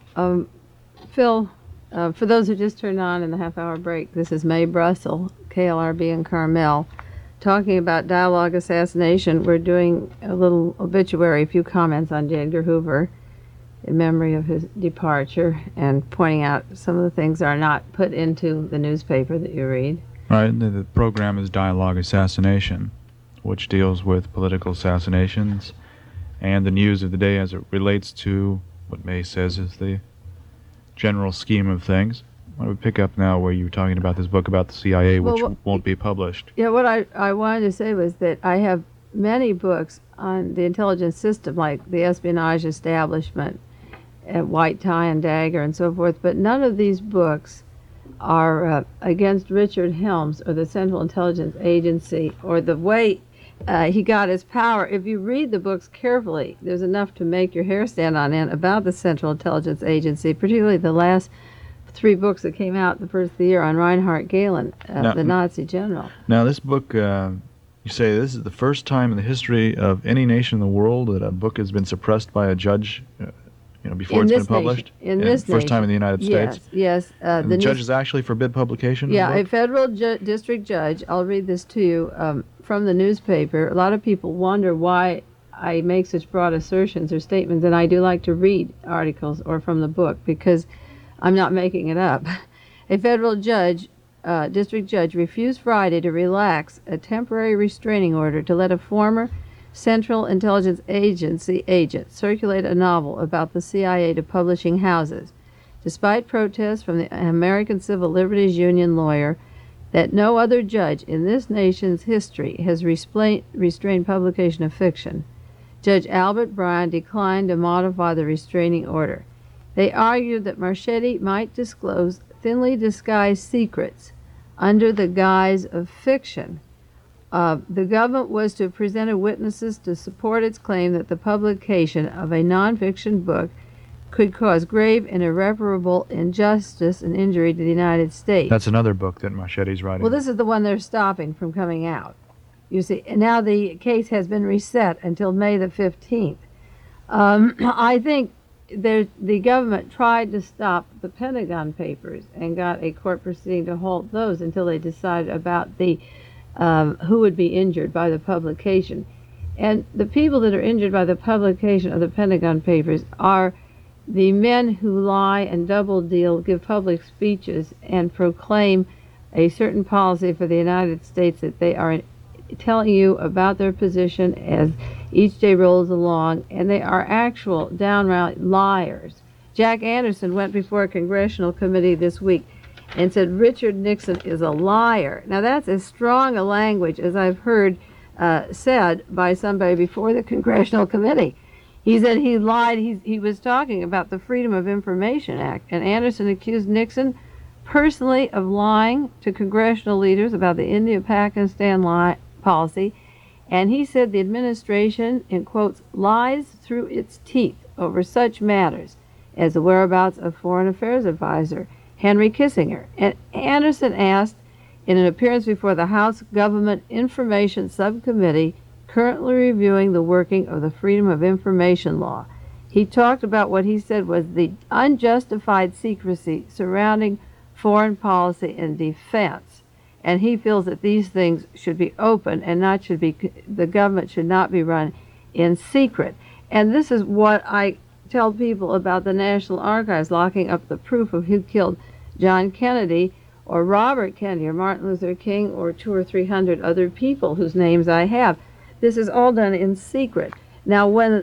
Um, Phil, for those who just turned on in the half-hour break, this is Mae Brussel, KLRB in Carmel, talking about dialogue assassination. We're doing a little obituary, a few comments on J. Edgar Hoover in memory of his departure, and pointing out some of the things that are not put into the newspaper that you read. Right, the program is Dialogue Assassination, which deals with political assassinations and the news of the day as it relates to what May says is the general scheme of things. I would pick up now where you were talking about this book about the CIA, which won't be published. Yeah, what I wanted to say was that I have many books on the intelligence system, like the espionage establishment, White Tie and Dagger, and so forth, but none of these books are against Richard Helms or the Central Intelligence Agency or the way he got his power. If you read the books carefully, there's enough to make your hair stand on end about the Central Intelligence Agency, particularly the last 3 books that came out the first of the year on Reinhard Gehlen, the Nazi general. Now, this book, you say this is the first time in the history of any nation in the world that a book has been suppressed by a judge before it's been published? First time in the United States? Yes. The judges actually forbid publication? Yeah, a federal district judge, I'll read this to you from the newspaper. A lot of people wonder why I make such broad assertions or statements, and I do like to read articles or from the book because I'm not making it up. A federal district judge refused Friday to relax a temporary restraining order to let a former Central Intelligence Agency agent circulate a novel about the CIA to publishing houses, despite protests from the American Civil Liberties Union lawyer that no other judge in this nation's history has restrained publication of fiction. Judge Albert Bryan declined to modify the restraining order. They argued that Marchetti might disclose thinly disguised secrets under the guise of fiction. The government was to present witnesses to support its claim that the publication of a nonfiction book could cause grave and irreparable injustice and injury to the United States. That's another book that Marchetti's writing. Well, this is the one they're stopping from coming out. You see, and now the case has been reset until May the 15th. I think the government tried to stop the Pentagon Papers and got a court proceeding to halt those until they decided about the who would be injured by the publication. And the people that are injured by the publication of the Pentagon Papers are the men who lie and double deal, give public speeches, and proclaim a certain policy for the United States that they are telling you about their position as each day rolls along, and they are actual downright liars. Jack Anderson went before a congressional committee this week and said Richard Nixon is a liar. Now that's as strong a language as I've heard said by somebody before the congressional committee. He said he lied. He was talking about the Freedom of Information Act, and Anderson accused Nixon personally of lying to congressional leaders about the India-Pakistan policy, and he said the administration, in quotes, lies through its teeth over such matters as the whereabouts of Foreign Affairs Advisor Henry Kissinger. And Anderson asked in an appearance before the House Government Information Subcommittee currently reviewing the working of the Freedom of Information law. He talked about what he said was the unjustified secrecy surrounding foreign policy and defense. And he feels that these things should be open and the government should not be run in secret. And this is what I tell people about the National Archives locking up the proof of who killed John Kennedy or Robert Kennedy or Martin Luther King or 200 or 300 other people whose names I have. This is all done in secret. Now, when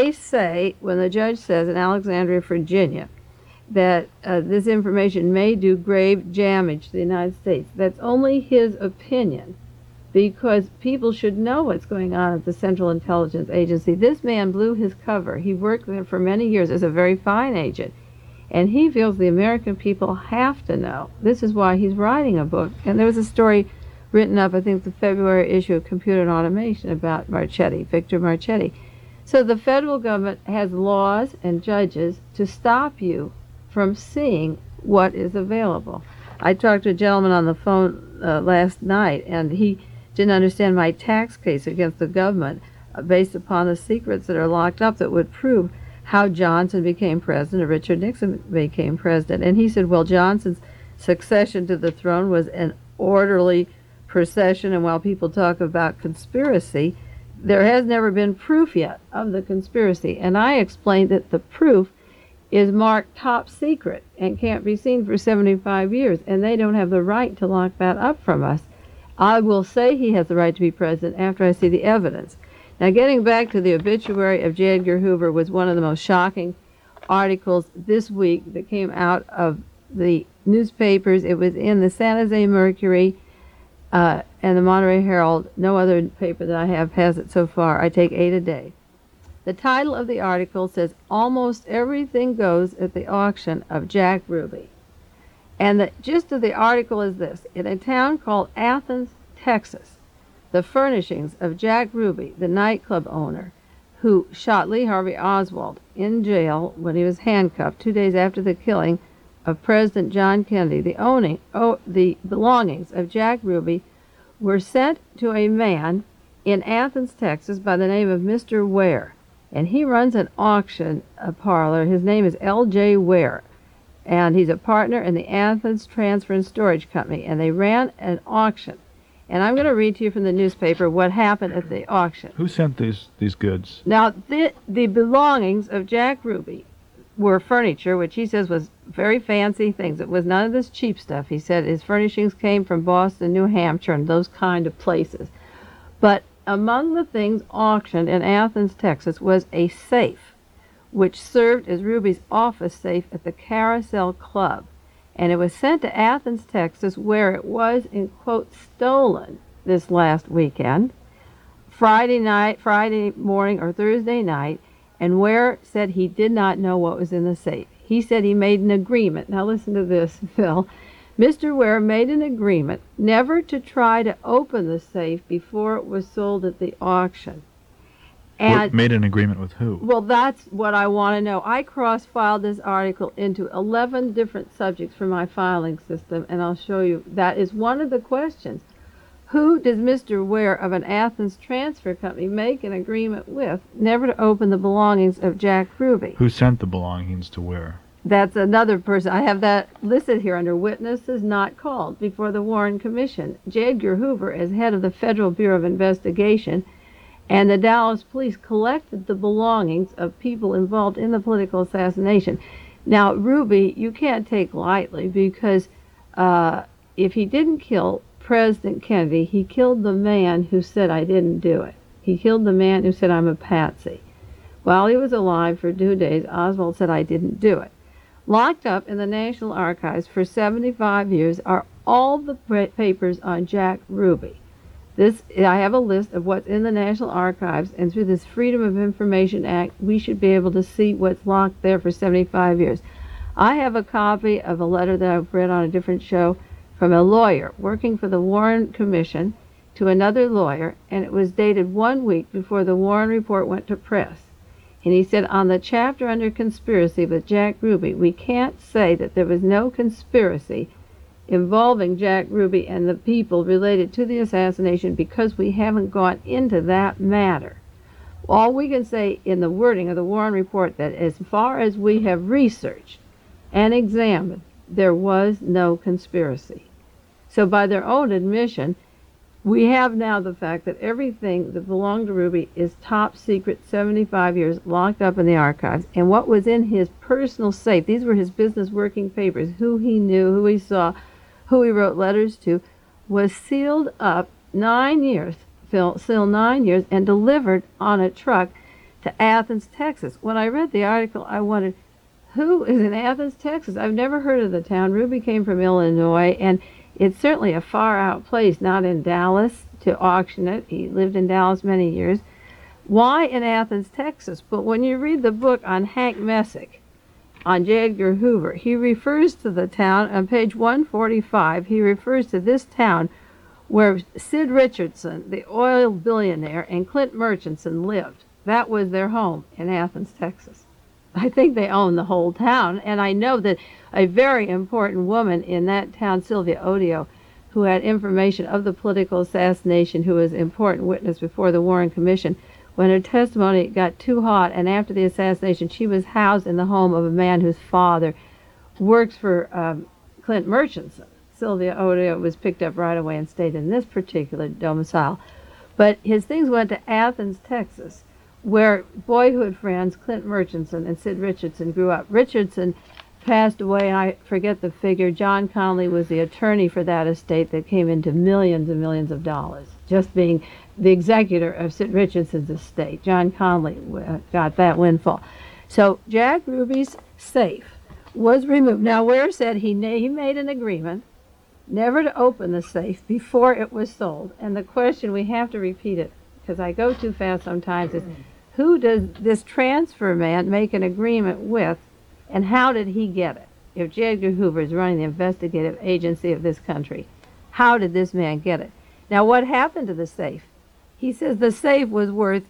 the judge says in Alexandria, Virginia, that this information may do grave damage to the United States, that's only his opinion, because people should know what's going on at the Central Intelligence Agency. This man blew his cover. He worked there for many years as a very fine agent, and he feels the American people have to know. This is why he's writing a book. And there was a story written up, I think, the February issue of Computer and Automation about Marchetti, Victor Marchetti. So the federal government has laws and judges to stop you from seeing what is available. I talked to a gentleman on the phone last night, and he didn't understand my tax case against the government based upon the secrets that are locked up that would prove how Johnson became president, or Richard Nixon became president. And he said, well, Johnson's succession to the throne was an orderly procession, and while people talk about conspiracy, there has never been proof yet of the conspiracy. And I explained that the proof is marked top secret and can't be seen for 75 years, and they don't have the right to lock that up from us. I will say he has the right to be president after I see the evidence. Now, getting back to the obituary of J. Edgar Hoover was one of the most shocking articles this week that came out of the newspapers. It was in the San Jose Mercury and the Monterey Herald. No other paper that I have has it so far. I take 8 a day. The title of the article says, "Almost Everything Goes at the Auction of Jack Ruby." And the gist of the article is this: in a town called Athens, Texas, the furnishings of Jack Ruby, the nightclub owner who shot Lee Harvey Oswald in jail when he was handcuffed 2 days after the killing of President John Kennedy, the belongings of Jack Ruby were sent to a man in Athens, Texas by the name of Mr. Ware. And he runs an auction parlor. His name is L.J. Ware, and he's a partner in the Athens Transfer and Storage Company, and they ran an auction. And I'm going to read to you from the newspaper what happened at the auction. Who sent these goods? Now, the belongings of Jack Ruby were furniture, which he says was very fancy things. It was none of this cheap stuff. He said his furnishings came from Boston, New Hampshire, and those kind of places. But among the things auctioned in Athens, Texas, was a safe, which served as Ruby's office safe at the Carousel Club. And it was sent to Athens, Texas, where it was, in quote, stolen this last weekend, Friday morning or Thursday night, and Ware said he did not know what was in the safe. He said he made an agreement. Now listen to this, Phil. Mr. Ware made an agreement never to try to open the safe before it was sold at the auction. And Made an agreement with who? well, that's what I want to know. I cross-filed this article into 11 different subjects for my filing system, and I'll show you. That is one of the questions. Who does Mr. Ware of an Athens Transfer Company make an agreement with never to open the belongings of Jack Ruby? Who sent the belongings to where? That's another person. I have that listed here under witnesses not called before the Warren Commission. J. Edgar Hoover, as head of the Federal Bureau of Investigation, and the Dallas police collected the belongings of people involved in the political assassination. Now, Ruby, you can't take lightly, because if he didn't kill President Kennedy, he killed the man who said, "I didn't do it." He killed the man who said, "I'm a patsy." While he was alive for 2 days, Oswald said, "I didn't do it." Locked up in the National Archives for 75 years are all the papers on Jack Ruby. I have a list of what's in the National Archives, and through this Freedom of Information Act, we should be able to see what's locked there for 75 years. I have a copy of a letter that I've read on a different show from a lawyer working for the Warren Commission to another lawyer, and it was dated 1 week before the Warren report went to press. And he said, on the chapter under conspiracy with Jack Ruby, we can't say that there was no conspiracy involving Jack Ruby and the people related to the assassination because we haven't gone into that matter. All we can say in the wording of the Warren report, that as far as we have researched and examined, there was no conspiracy. So by their own admission, we have now the fact that everything that belonged to Ruby is top secret, 75 years, locked up in the archives. And what was in his personal safe, these were his business working papers, who he knew, who he saw, who he wrote letters to, was sealed up 9 years, still 9 years, and delivered on a truck to Athens, Texas. When I read the article, I wondered, who is in Athens, Texas? I've never heard of the town. Ruby came from Illinois, and it's certainly a far-out place, not in Dallas, to auction it. He lived in Dallas many years. Why in Athens, Texas? But when you read the book on Hank Messick, on J. Edgar Hoover, he refers to the town, on page 145, he refers to this town where Sid Richardson, the oil billionaire, and Clint Murchison lived. That was their home in Athens, Texas. I think they own the whole town, and I know that a very important woman in that town, Sylvia Odio, who had information of the political assassination, who was an important witness before the Warren Commission, when her testimony got too hot, and after the assassination, she was housed in the home of a man whose father works for Clint Murchison. Sylvia Odio was picked up right away and stayed in this particular domicile. But his things went to Athens, Texas, where boyhood friends Clint Murchison and Sid Richardson grew up. Richardson passed away, and I forget the figure. John Connolly was the attorney for that estate that came into millions and millions of dollars, just being the executor of Sid Richardson's estate. John Connolly got that windfall. So Jack Ruby's safe was removed. Now, Ware said he made an agreement never to open the safe before it was sold. And the question, we have to repeat it because I go too fast sometimes, is who does this transfer man make an agreement with, and how did he get it? If J. Edgar Hoover is running the investigative agency of this country, how did this man get it? Now, what happened to the safe? He says the safe was worth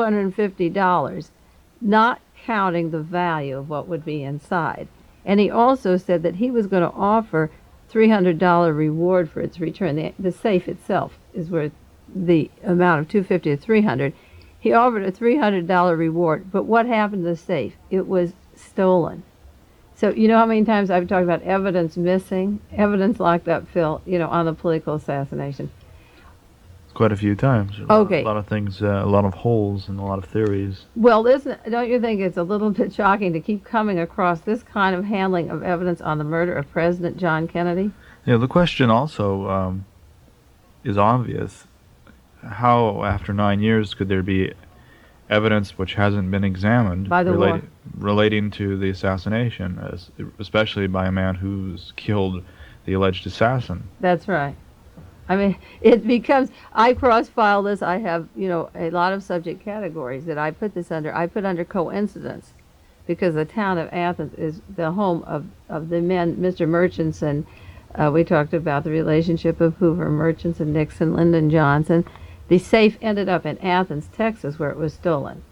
$250, not counting the value of what would be inside. And he also said that he was going to offer $300 reward for its return. The safe itself is worth the amount of $250 to $300. He offered a $300 reward, but what happened to the safe? It was stolen. So you know how many times I've talked about evidence missing, evidence locked up, Phil, on the political assassination. Quite a few times. Okay. A lot of things, a lot of holes and a lot of theories. Well, don't you think it's a little bit shocking to keep coming across this kind of handling of evidence on the murder of President John Kennedy? Yeah, the question also is obvious. How, after 9 years, could there be evidence which hasn't been examined By the war. relating to the assassination, especially by a man who's killed the alleged assassin? That's right. I mean, it becomes, I cross-file this, I have, a lot of subject categories that I put this under. I put under coincidence, because the town of Athens is the home of the men, Mr. Murchison. We talked about the relationship of Hoover, Murchison, Nixon, Lyndon Johnson. The safe ended up in Athens, Texas, where it was stolen.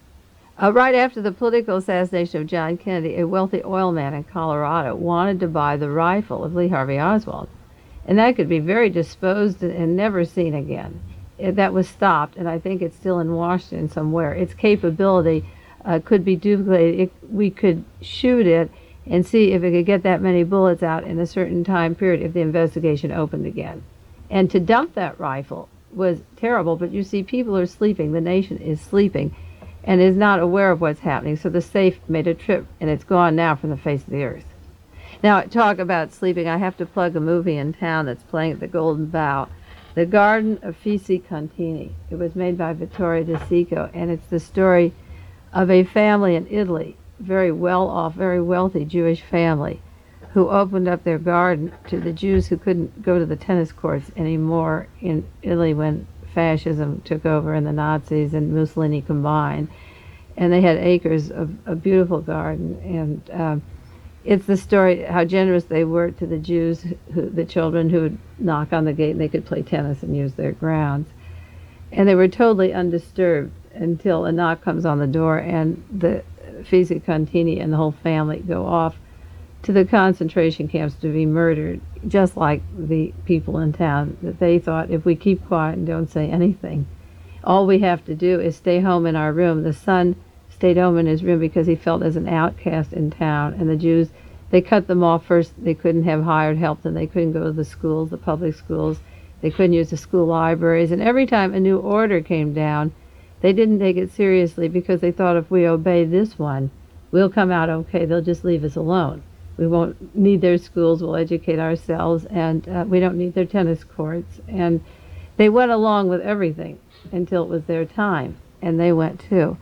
Right after the political assassination of John Kennedy, a wealthy oil man in Colorado wanted to buy the rifle of Lee Harvey Oswald. And that could be very disposed and never seen again. That was stopped, and I think it's still in Washington somewhere. Its capability could be duplicated. We could shoot it and see if it could get that many bullets out in a certain time period if the investigation opened again. And to dump that rifle was terrible, but you see, people are sleeping. The nation is sleeping and is not aware of what's happening. So the safe made a trip, and it's gone now from the face of the earth. Now, talk about sleeping, I have to plug a movie in town that's playing at the Golden Bough, The Garden of Fisi Contini. It was made by Vittorio De Sico, and it's the story of a family in Italy, very well-off, very wealthy Jewish family, who opened up their garden to the Jews who couldn't go to the tennis courts anymore in Italy when fascism took over and the Nazis and Mussolini combined. And they had acres of a beautiful garden, and it's the story how generous they were to the Jews, the children who would knock on the gate and they could play tennis and use their grounds. And they were totally undisturbed until a knock comes on the door, and the Fisi Contini and the whole family go off to the concentration camps to be murdered, just like the people in town, that they thought, if we keep quiet and don't say anything, all we have to do is stay home in our room. The son stayed home in his room because he felt as an outcast in town, and the Jews, they cut them off first. They couldn't have hired help, and they couldn't go to the schools, the public schools. They couldn't use the school libraries, and every time a new order came down, they didn't take it seriously because they thought, if we obey this one, we'll come out okay. They'll just leave us alone. We won't need their schools. We'll educate ourselves, and we don't need their tennis courts. And they went along with everything until it was their time, and they went too.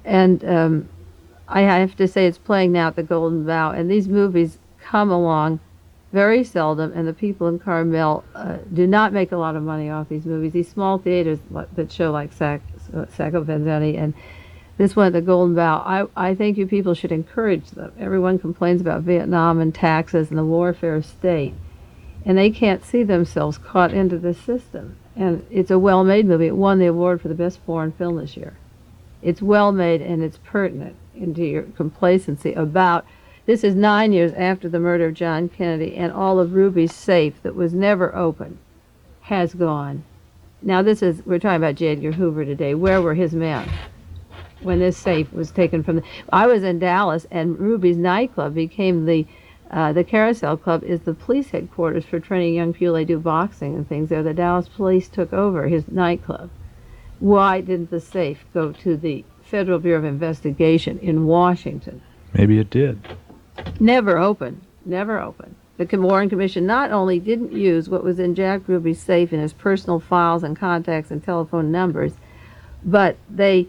And I have to say, it's playing now at the Golden Bough, and these movies come along very seldom, and the people in Carmel do not make a lot of money off these movies. These small theaters that show like Sacco Vanzetti and this one at the Golden Bough, I think you people should encourage them. Everyone complains about Vietnam and taxes and the warfare state, and they can't see themselves caught into the system. And it's a well-made movie. It won the award for the best foreign film this year. It's well-made, and it's pertinent into your complacency about, this is 9 years after the murder of John Kennedy, and all of Ruby's safe that was never opened has gone. Now we're talking about J. Edgar Hoover today. Where were his men when this safe was taken from I was in Dallas, and Ruby's nightclub became the Carousel Club is the police headquarters for training young people. They do boxing and things there. The Dallas police took over his nightclub. Why didn't the safe go to the Federal Bureau of Investigation in Washington? Maybe it did. Never opened. Never opened. The Warren Commission not only didn't use what was in Jack Ruby's safe in his personal files and contacts and telephone numbers, but they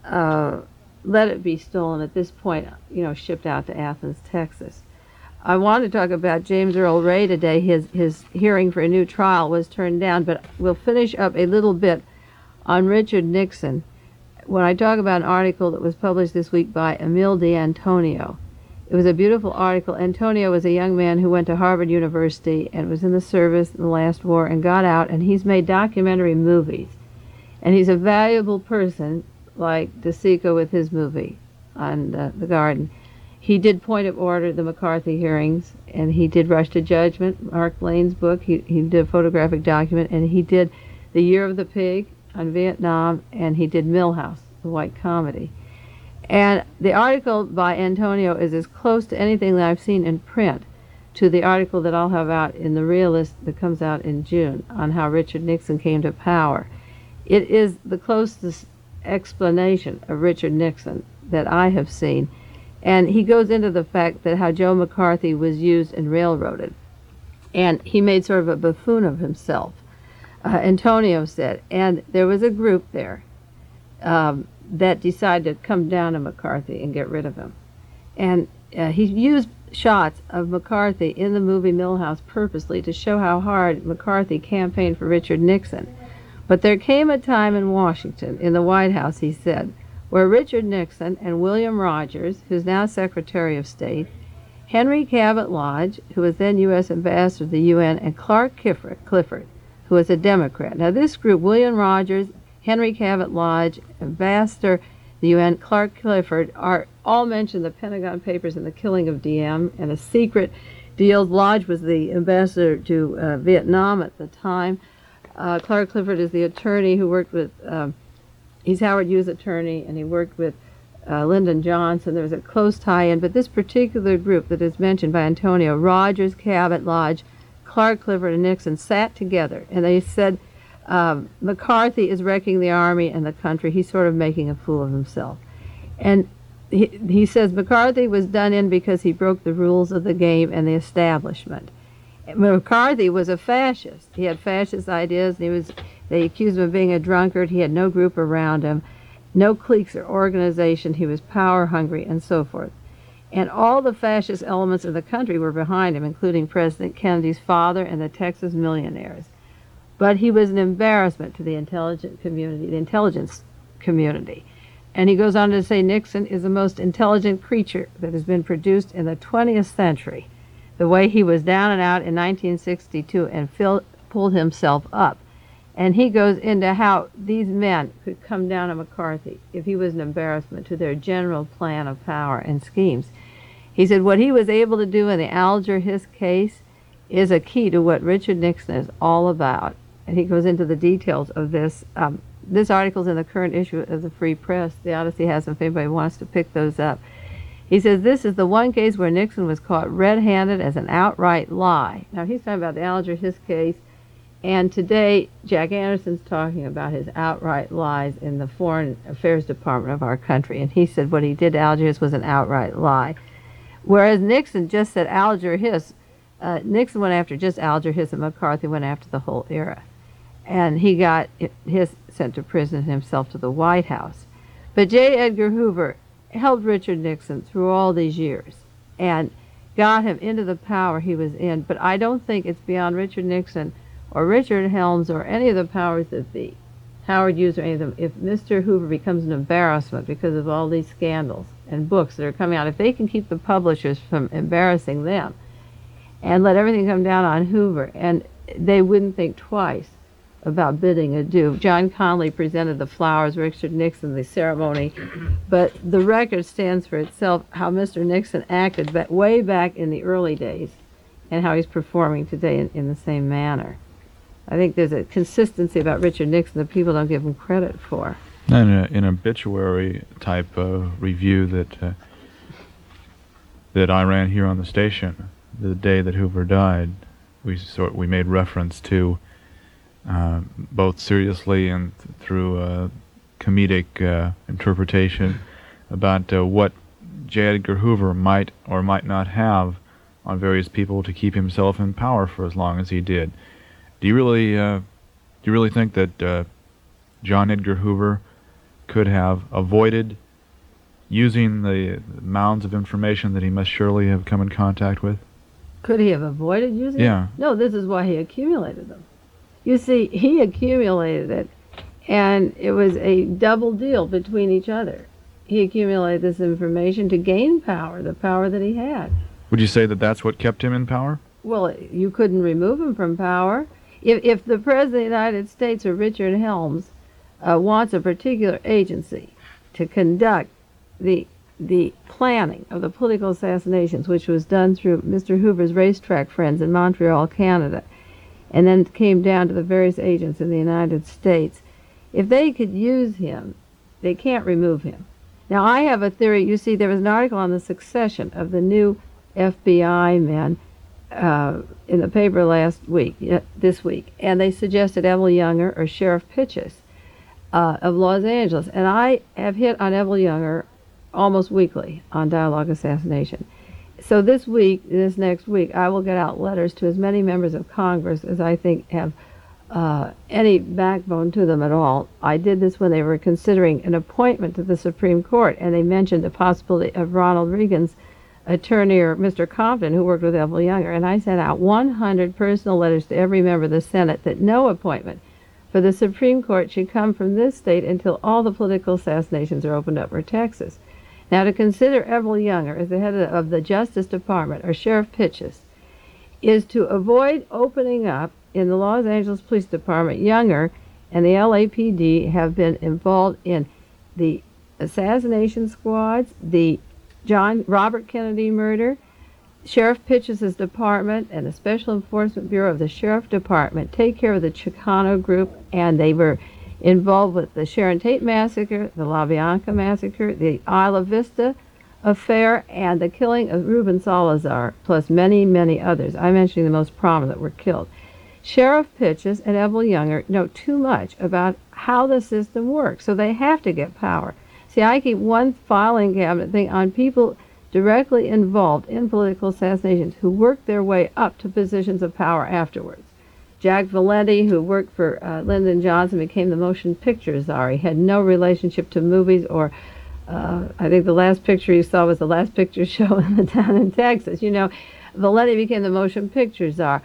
let it be stolen at this point, shipped out to Athens, Texas. I want to talk about James Earl Ray today. His hearing for a new trial was turned down, but we'll finish up a little bit on Richard Nixon when I talk about an article that was published this week by Emil D'Antonio. It was a beautiful article. Antonio was a young man who went to Harvard University and was in the service in the last war and got out, and he's made documentary movies. And he's a valuable person, like DeSico with his movie on the Garden. He did Point of Order, the McCarthy hearings, and he did Rush to Judgment, Mark Lane's book. He did a photographic document, and he did The Year of the Pig on Vietnam, and he did Millhouse, the white comedy. And the article by Antonio is as close to anything that I've seen in print to the article that I'll have out in The Realist that comes out in June on how Richard Nixon came to power. It is the closest explanation of Richard Nixon that I have seen. And he goes into the fact that how Joe McCarthy was used and railroaded. And he made sort of a buffoon of himself, Antonio said. And there was a group there that decided to come down to McCarthy and get rid of him. And he used shots of McCarthy in the movie Millhouse purposely to show how hard McCarthy campaigned for Richard Nixon. But there came a time in Washington, in the White House, he said, where Richard Nixon and William Rogers, who's now Secretary of State, Henry Cabot Lodge, who was then U.S. Ambassador to the UN, and Clark Clifford, who was a Democrat. Now this group, William Rogers, Henry Cabot Lodge, Ambassador to the UN, Clark Clifford, are all mentioned in the Pentagon Papers and the killing of Diem and a secret deal. Lodge was the ambassador to Vietnam at the time. Clark Clifford is the attorney who worked with, he's Howard Hughes' attorney, and he worked with Lyndon Johnson. There was a close tie-in, but this particular group that is mentioned by Antonio, Rogers, Cabot Lodge, Clark Clifford, and Nixon, sat together, and they said, McCarthy is wrecking the army and the country. He's sort of making a fool of himself. And he says McCarthy was done in because he broke the rules of the game and the establishment. McCarthy was a fascist. He had fascist ideas. They accused him of being a drunkard. He had no group around him, no cliques or organization. He was power hungry and so forth. And all the fascist elements of the country were behind him, including President Kennedy's father and the Texas millionaires. But he was an embarrassment to the intelligence community. And he goes on to say Nixon is the most intelligent creature that has been produced in the 20th century. The way he was down and out in 1962 and pulled himself up. And he goes into how these men could come down on McCarthy if he was an embarrassment to their general plan of power and schemes. He said what he was able to do in the Alger Hiss case is a key to what Richard Nixon is all about. And he goes into the details of this. This article's in the current issue of the Free Press. The Odyssey has them if anybody wants to pick those up. He says this is the one case where Nixon was caught red-handed as an outright lie. Now he's talking about the Alger Hiss case, and today Jack Anderson's talking about his outright lies in the Foreign Affairs Department of our country. And he said what he did to Alger Hiss was an outright lie. Whereas Nixon just said Alger Hiss, Nixon went after just Alger Hiss and McCarthy went after the whole era. And he got Hiss sent to prison and himself to the White House. But J. Edgar Hoover helped Richard Nixon through all these years and got him into the power he was in. But I don't think it's beyond Richard Nixon or Richard Helms or any of the powers that be, Howard Hughes or any of them, if Mr. Hoover becomes an embarrassment because of all these scandals and books that are coming out, if they can keep the publishers from embarrassing them and let everything come down on Hoover, and they wouldn't think twice about bidding adieu. John Connally presented the flowers, Richard Nixon the ceremony, but the record stands for itself, how Mr. Nixon acted way back in the early days and how he's performing today in the same manner. I think there's a consistency about Richard Nixon that people don't give him credit for. And an obituary type review that I ran here on the station the day that Hoover died, we made reference to both seriously and through comedic interpretation about what J. Edgar Hoover might or might not have on various people to keep himself in power for as long as he did. Do you really think that John Edgar Hoover could have avoided using the mounds of information that he must surely have come in contact with? Could he have avoided using Yeah. it? No, this is why he accumulated them. You see, he accumulated it, and it was a double deal between each other. He accumulated this information to gain power, the power that he had. Would you say that that's what kept him in power? Well, you couldn't remove him from power. If the President of the United States, or Richard Helms, wants a particular agency to conduct the planning of the political assassinations, which was done through Mr. Hoover's racetrack friends in Montreal, Canada, and then came down to the various agents in the United States, if they could use him, they can't remove him. Now, I have a theory. You see, there was an article on the succession of the new FBI men in the paper this week, and they suggested Evel Younger or Sheriff Pitchess of Los Angeles. And I have hit on Evel Younger almost weekly on Dialogue Assassination. So this next week, I will get out letters to as many members of Congress as I think have any backbone to them at all. I did this when they were considering an appointment to the Supreme Court, and they mentioned the possibility of Ronald Reagan's attorney, or Mr. Compton, who worked with Evel Younger. And I sent out 100 personal letters to every member of the Senate that no appointment for the Supreme Court should come from this state until all the political assassinations are opened up for Texas. Now, to consider Evel Younger as the head of the Justice Department, or Sheriff Pitchess, is to avoid opening up in the Los Angeles Police Department. Younger and the LAPD have been involved in the assassination squads, the Robert Kennedy murder. Sheriff Pitchess's department and the Special Enforcement Bureau of the Sheriff Department take care of the Chicano group, and they were involved with the Sharon Tate massacre, the LaBianca massacre, the Isla Vista affair, and the killing of Ruben Salazar, plus many, many others. I'm mentioning the most prominent were killed. Sheriff Pitchess and Evel Younger know too much about how the system works, so they have to get power. See, I keep one filing cabinet thing on people directly involved in political assassinations who work their way up to positions of power afterwards. Jack Valenti, who worked for Lyndon Johnson, became the motion picture czar. He had no relationship to movies, or I think the last picture you saw was the Last Picture Show down in Texas. You know, Valenti became the motion picture czar.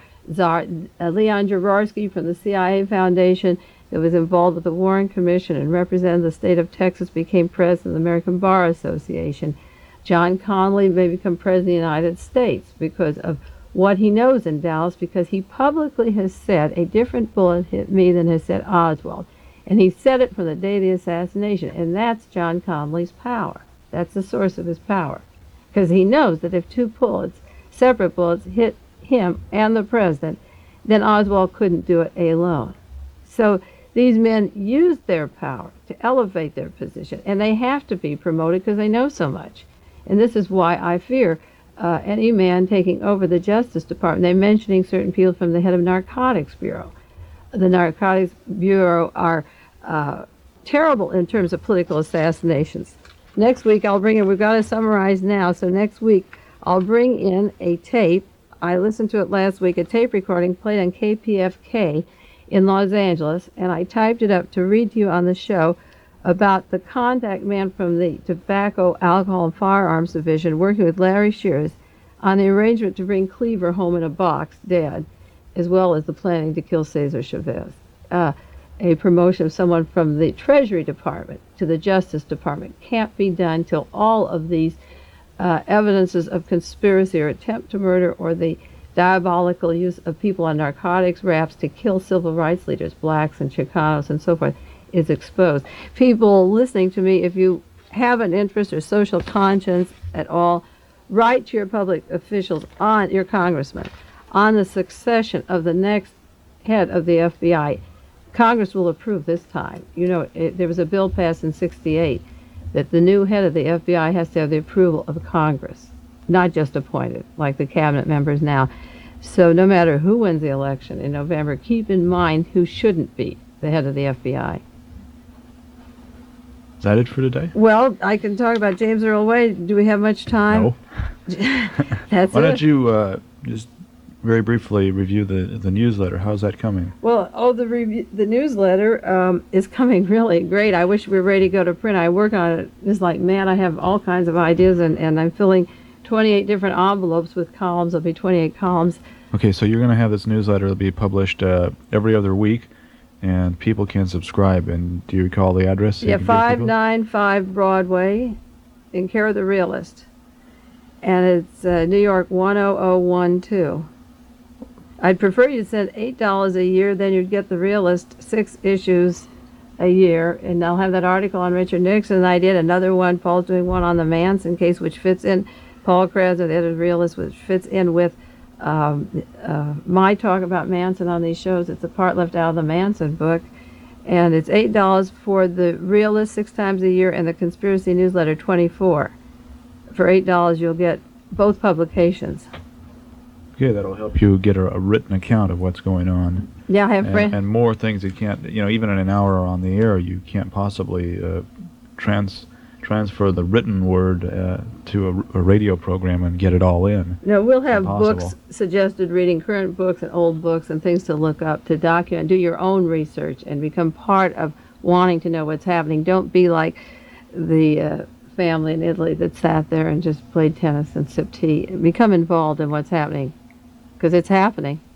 Leon Jaworski from the CIA Foundation, that was involved with the Warren Commission and represented the state of Texas, became president of the American Bar Association. John Connally may become president of the United States because of what he knows in Dallas, because he publicly has said a different bullet hit me than has said Oswald. And he said it from the day of the assassination, and that's John Connally's power. That's the source of his power. Because he knows that if two bullets, separate bullets, hit him and the president, then Oswald couldn't do it alone. So these men used their power to elevate their position, and they have to be promoted because they know so much. And this is why I fear any man taking over the Justice Department. They're mentioning certain people from the head of Narcotics Bureau. The Narcotics Bureau are terrible in terms of political assassinations. Next week I'll bring in, we've got to summarize now, so next week I'll bring in a tape. I listened to it last week, a tape recording played on KPFK in Los Angeles, and I typed it up to read to you on the show about the contact man from the Tobacco, Alcohol, and Firearms Division working with Larry Shears on the arrangement to bring Cleaver home in a box, dead, as well as the planning to kill Cesar Chavez. A promotion of someone from the Treasury Department to the Justice Department can't be done till all of these evidences of conspiracy or attempt to murder, or the diabolical use of people on narcotics raps to kill civil rights leaders, blacks and Chicanos and so forth, is exposed. People listening to me, if you have an interest or social conscience at all, write to your public officials, on your congressman, on the succession of the next head of the FBI. Congress will approve this time. You know, there was a bill passed in '68 that the new head of the FBI has to have the approval of Congress, not just appointed like the cabinet members now. So no matter who wins the election in November, keep in mind who shouldn't be the head of the FBI. Is that it for today? Well, I can talk about James Earl Wade. Do we have much time? No. That's Why it. don't you just very briefly review the newsletter? How's that coming? Well, the newsletter is coming really great. I wish we were ready to go to print. I work on it just like mad. I have all kinds of ideas, and I'm filling 28 different envelopes with columns. There'll be 28 columns. Okay, so you're going to have this newsletter that'll be published every other week, and people can subscribe. And do you recall the address? so you Yeah, can give people? 595 Broadway, in care of the Realist. And it's New York 10012. I'd prefer you to send $8 a year, then you'd get the Realist 6 issues a year, and I'll have that article on Richard Nixon. I did another one. Paul's doing one on the Manson case, which fits in. Paul Krasner, the editor of Realist, which fits in with my talk about Manson on these shows. It's a part left out of the Manson book. And it's $8 for the Realist 6 times a year and the Conspiracy Newsletter 24. For $8, you'll get both publications. Okay, that'll help you get a written account of what's going on. Yeah, I have friends. And more things you can't, even in an hour on the air, you can't possibly transfer the written word to a radio program and get it all in. No, we'll have Impossible. books suggested reading, current books and old books and things to look up, to document, do your own research and become part of wanting to know what's happening. Don't be like the family in Italy that sat there and just played tennis and sipped tea. Become involved in what's happening, because it's happening.